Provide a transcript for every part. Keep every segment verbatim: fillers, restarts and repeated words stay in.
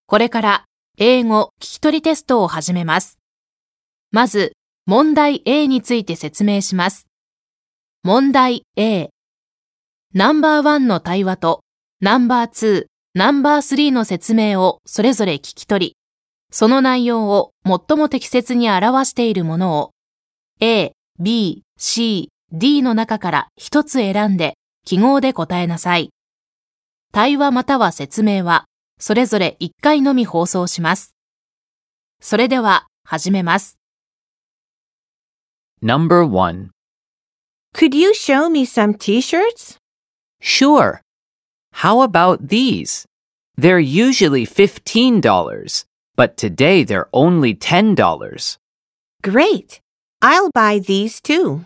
これから英語聞き取りテストを始めます。まず、問題 A について説明します。問題 A。ナンバーワンの対話とナンバーツー、ナンバースリーの説明をそれぞれ聞き取り、その内容を最も適切に表しているものを A、B、C、D の中から一つ選んで記号で答えなさい。対話または説明はそれぞれいっかいのみ放送します。それでは始めます。 Number one. Could you show me some t-shirts? Sure. How about these? They're usually fifteen dollars, but today they're only ten dollars. Great. I'll buy these too.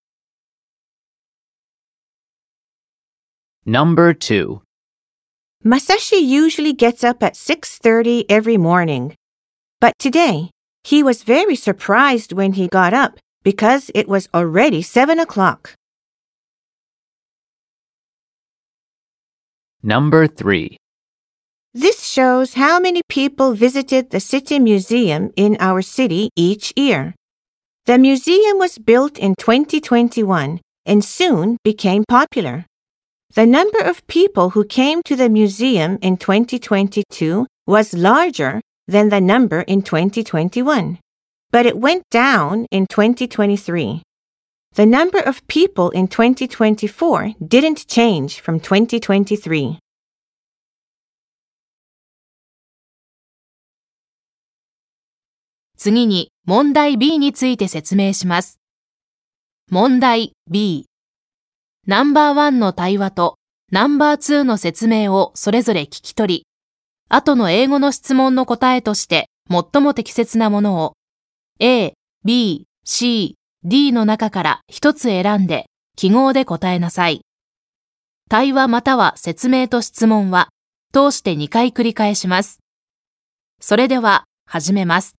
Number two. Masashi usually gets up at six thirty every morning. But today, he was very surprised when he got up because it was already seven o'clock. Number three. This shows how many people visited the City Museum in our city each year. The museum was built in twenty twenty-one and soon became popular. The number of people who came to the museum in twenty twenty-two was larger than the number in twenty twenty-one, but it went down in twenty twenty-three. The number of people in twenty twenty-four didn't change from twenty twenty-three. 次に問題 B について説明します。問題 B。ナンバーワンの対話とナンバーツーの説明をそれぞれ聞き取り、後の英語の質問の答えとして最も適切なものを A、B、C、D の中から一つ選んで記号で答えなさい。対話または説明と質問は通してにかい繰り返します。それでは始めます。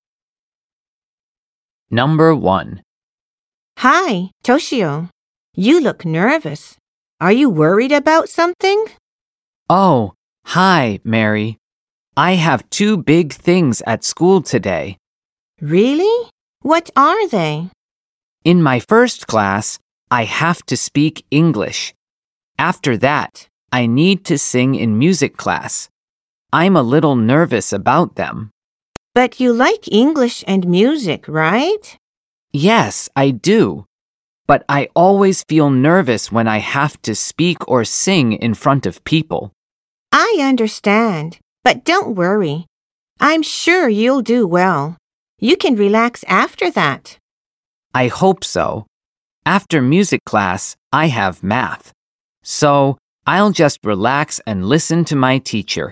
Number one. Hi, Toshio. You look nervous. Are you worried about something? Oh, hi, Mary. I have two big things at school today. Really? What are they? In my first class, I have to speak English. After that, I need to sing in music class. I'm a little nervous about them. But you like English and music, right? Yes, I do. But I always feel nervous when I have to speak or sing in front of people. I understand, but don't worry. I'm sure you'll do well. You can relax after that. I hope so. After music class, I have math. So, I'll just relax and listen to my teacher.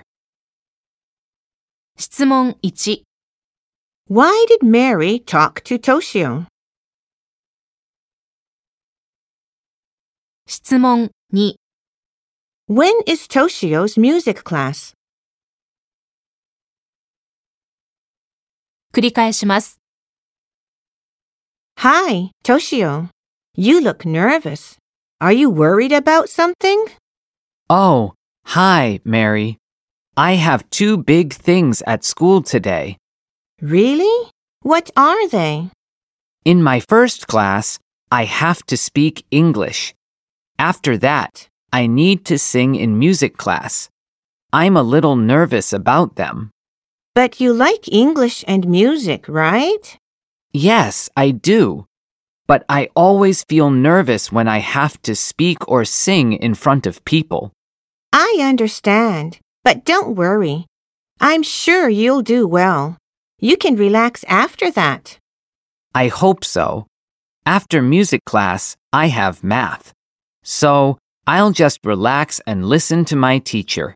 質問いち。 Why did Mary talk to Toshio? 質問に。 When is Toshio's music class? 繰り返します。 Hi, Toshio. You look nervous. Are you worried about something? Oh, hi, Mary. I have two big things at school today. Really? What are they? In my first class, I have to speak English. After that, I need to sing in music class. I'm a little nervous about them. But you like English and music, right? Yes, I do. But I always feel nervous when I have to speak or sing in front of people. I understand, but don't worry. I'm sure you'll do well. You can relax after that. I hope so. After music class, I have math. So, I'll just relax and listen to my teacher.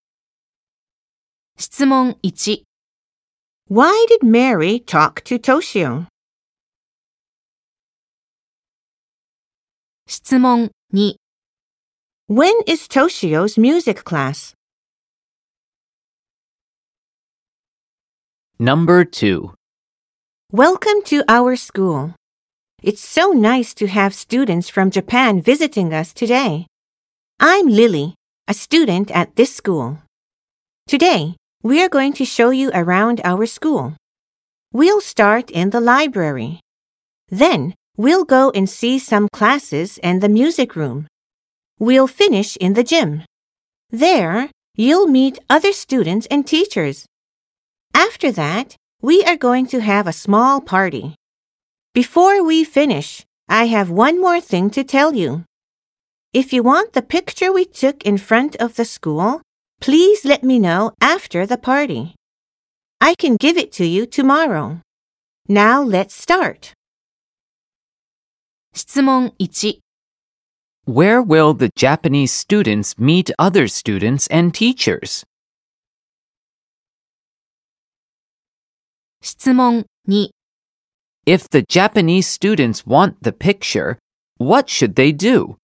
質問いち。 Why did Mary talk to Toshio? 質問に。 When is Toshio's music class? Number two. Welcome to our school. It's so nice to have students from Japan visiting us today. I'm Lily, a student at this school. Today, we are going to show you around our school. We'll start in the library. Then, we'll go and see some classes and the music room. We'll finish in the gym. There, you'll meet other students and teachers. After that, we are going to have a small party. Before we finish, I have one more thing to tell you. If you want the picture we took in front of the school, please let me know after the party. I can give it to you tomorrow. Now let's start. 質問いち、 Where will the Japanese students meet other students and teachers? 質問に、 If the Japanese students want the picture, what should they do?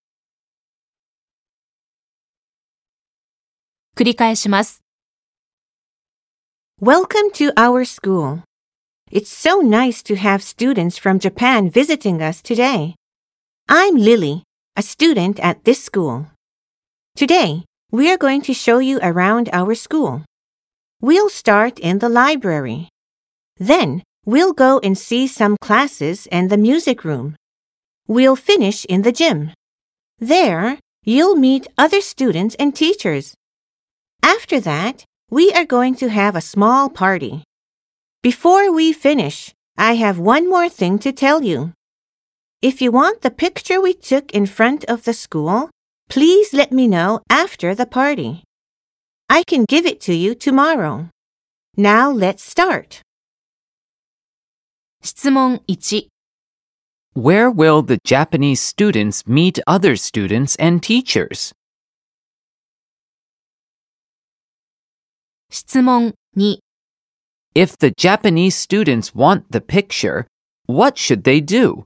繰り返します。 Welcome to our school. It's so nice to have students from Japan visiting us today. I'm Lily, a student at this school. Today, we are going to show you around our school. We'll start in the library. Then, we'll go and see some classes and the music room. We'll finish in the gym. There, you'll meet other students and teachers. After that, we are going to have a small party. Before we finish, I have one more thing to tell you. If you want the picture we took in front of the school, please let me know after the party. I can give it to you tomorrow. Now let's start. 質問いち、 Where will the Japanese students meet other students and teachers? 質問に、 If the Japanese students want the picture, what should they do?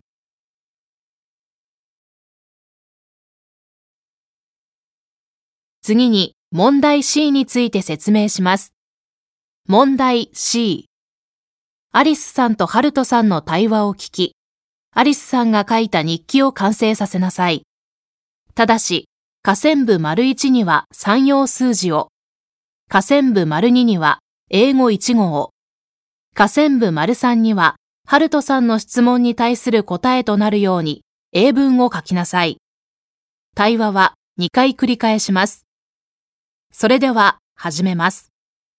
次に問題 C について説明します。問題 C。アリスさんとハルトさんの対話を聞き、アリスさんが書いた日記を完成させなさい。ただし、下線部 ① には三要数字を、下線部 ② には英語いち語を、下線部 ③ にはハルトさんの質問に対する答えとなるように英文を書きなさい。対話はにかい繰り返します。それでは始めます。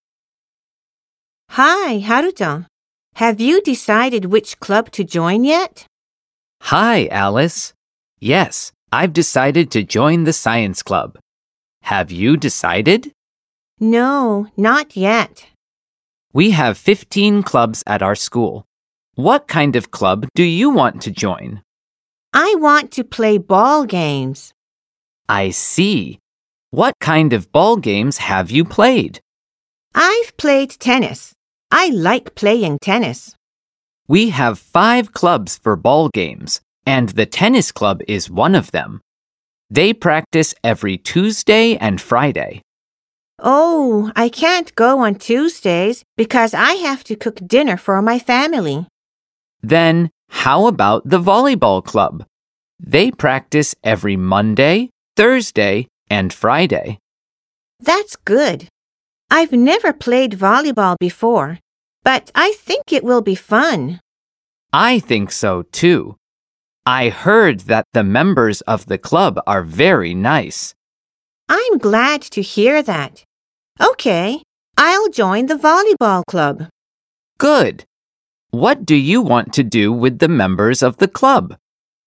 Hi, Haruto. Have you decided which club to join yet? Hi, Alice. Yes, I've decided to join the science club. Have you decided? No, not yet. We have fifteen clubs at our school. What kind of club do you want to join? I want to play ball games. I see. What kind of ball games have you played? I've played tennis. I like playing tennis. We have five clubs for ball games, and the tennis club is one of them. They practice every Tuesday and Friday. Oh, I can't go on Tuesdays because I have to cook dinner for my family. Then, how about the volleyball club? They practice every Monday, Thursday, and Friday. That's good. I've never played volleyball before, but I think it will be fun. I think so too. I heard that the members of the club are very nice. I'm glad to hear that. Okay, I'll join the volleyball club. Good. What do you want to do with the members of the club?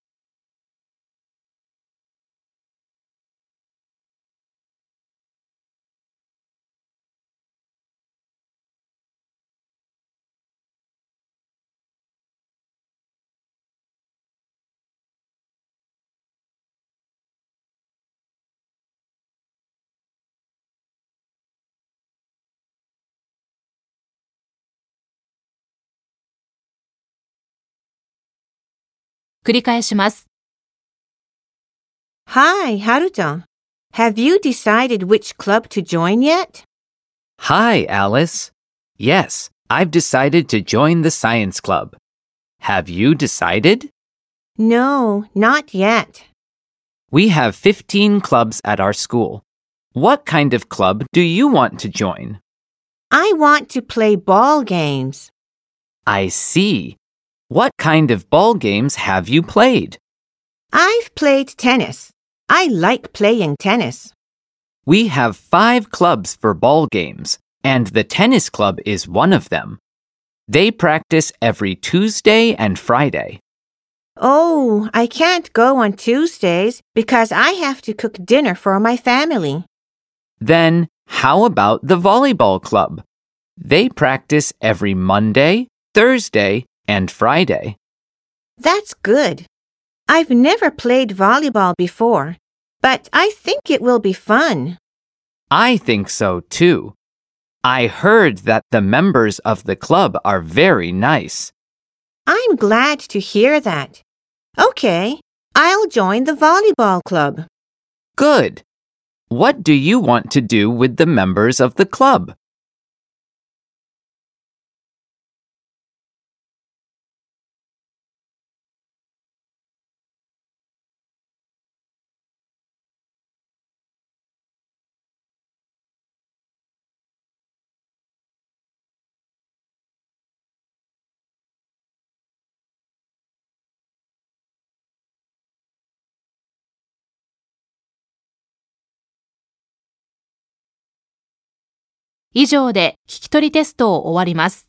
「繰り返します。 Hi, Haruto. Have you decided which club to join yet? Hi, Alice. Yes, I've decided to join the science club. Have you decided? No, not yet. We have fifteen clubs at our school. What kind of club do you want to join? I want to play ball games. I see. What kind of ball games have you played? I've played tennis. I like playing tennis. We have five clubs for ball games, and the tennis club is one of them. They practice every Tuesday and Friday. Oh, I can't go on Tuesdays because I have to cook dinner for my family. Then, how about the volleyball club? They practice every Monday, Thursday, and Friday. That's good. I've never played volleyball before, but I think it will be fun. I think so too. I heard that the members of the club are very nice. I'm glad to hear that. Okay, I'll join the volleyball club. Good. What do you want to do with the members of the club? 以上で聞き取りテストを終わります。